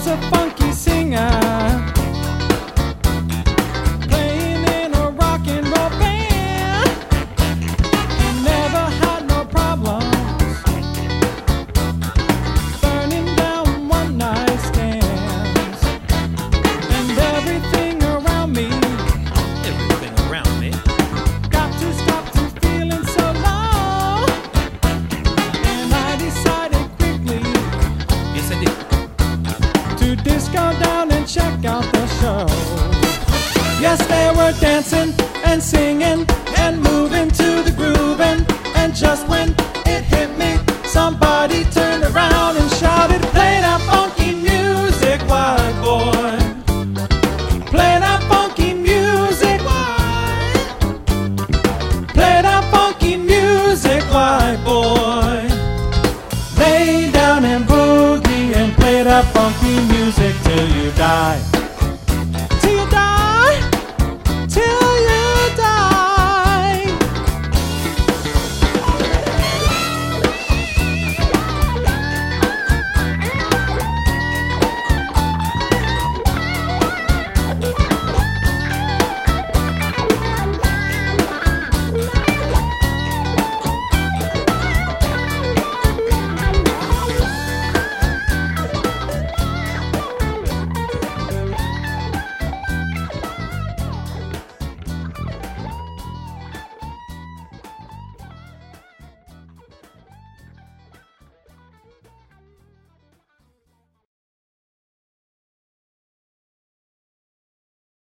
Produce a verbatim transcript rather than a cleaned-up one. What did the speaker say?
was a funky singer playing in a rock and roll band. He never had no problems burning down one night stands. And everything around me, Everything around me. got to stop to feeling so low. And I decided quickly Yes, I did. to disco down and check out the show. Yes, they were dancing and singing and moving to the groove, and, and just when it hit me, somebody turned around and shouted, "Play that funky music, white boy. Play that funky music, white. Play that funky music, white boy. Lay down and boogie and play that funky music till you die."